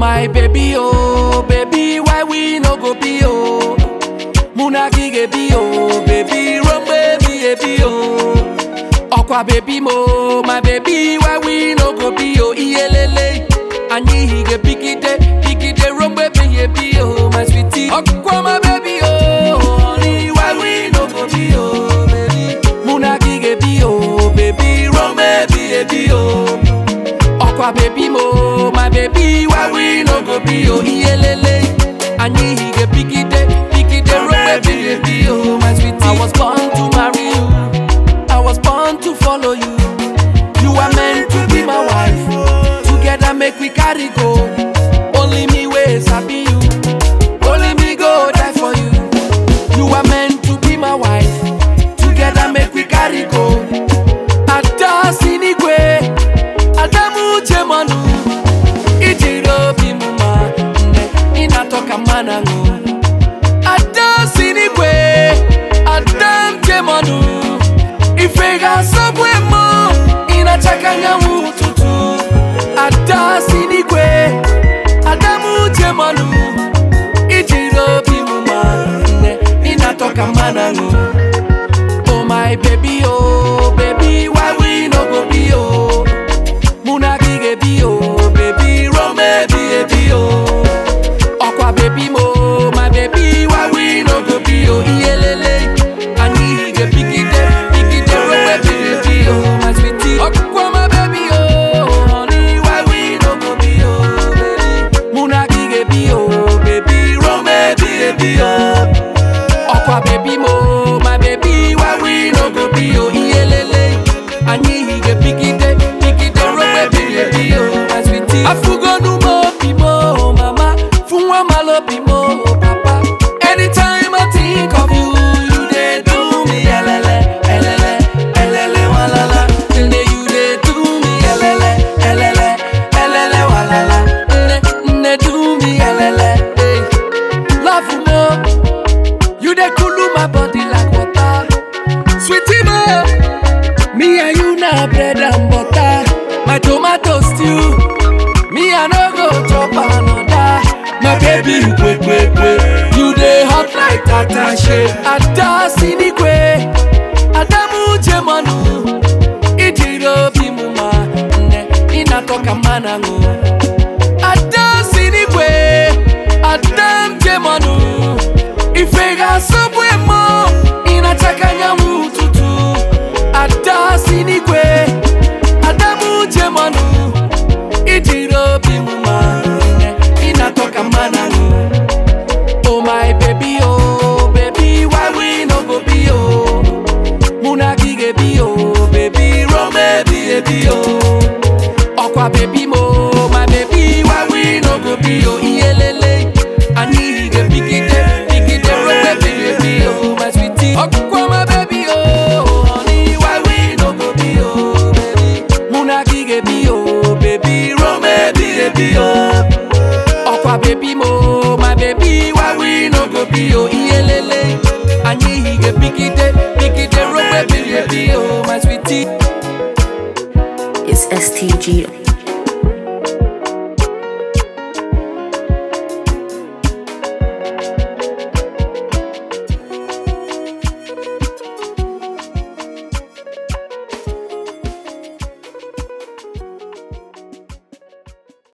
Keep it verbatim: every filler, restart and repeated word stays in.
my baby, oh baby, why we no go be oh? Muna gige be oh, baby, run baby, baby oh. Okwa baby mo, my baby, why we no go be oh? Iyelele, anyi hige pikite, pikite, run baby, baby oh, my sweetie. Okwa my baby oh, honey, why we no go be oh, baby? Muna gige be oh, baby, run baby, baby oh. Okwa baby mo, my baby, why we no go be oh? Iyelele, anyi hige pikite, pikite, run baby, baby oh, my sweetie. I was born to marry you, I was born to follow you. You are meant to be my wife. Together make we carry go. Only me way sabi you. Only me go die for you. You are meant to be my wife. Together make we carry go. Ada sinigwe, Adamu chemanu. Ijiro bimuma, ne inatoka manangu. Ada sinigwe, Adam chemanu. Ifega sabwe mo, inachakanya mututu. Ada sinigwe, Adamu chemanu. Ijiro bimuma, ne inatoka manangu. Oh my baby, oh baby, why we no go be oh? Muna gige be oh, baby, run baby, baby oh. Okwa baby mo, my baby, why we no go be oh? Iyelele, anyi hige pikite, pikite, run baby, baby oh, my sweetie. Okwa my baby oh, honey, why we no go be oh, baby? Muna gige be oh, baby, run baby, baby oh. Okwa baby mo, my baby, why we no go be oh? Iyelele, anyi hige pikite, pikite, run baby, baby oh, my sweetie. Afugo nu mo pimo, mama, funwa malo pimo, papa. Anytime I think of you, you dey do me elele, elele, elele walala. Nne you dey do me elele, elele, elele walala. Nne, nne do me elele, hey. Love mo, you dey cool my body like water. Sweetie mo, me and you na bread and butter. My tomato stew, me I no go chop another. My baby, quick, quick, quick. You dey hot like attache. Ada sinigwe, Adamu chemanu. Ijiro bimuma, ne inatoka manangu. Ada sinigwe, Adam chemanu. Ifega sabwe mo, inachakanya mututu. Ada sinigwe, Adamu chemanu. Ijiro bimuma, ne inatoka manangu. Oh my baby, oh baby, why we no go be oh? Muna gige be oh, baby, run baby, baby oh. Okwa baby mo, my baby, why we no go be oh? Iyelele, anyi hige pikite, pikite, run baby, baby oh, my sweetie. Okwa my baby oh, honey, why we no go be oh, baby? Muna gige be oh, baby, run baby, baby oh. Okwa baby mo, my baby, why we no go be oh? Iyelele, anyi hige pikite, pikite, run baby, baby oh, my sweetie. It's S T G.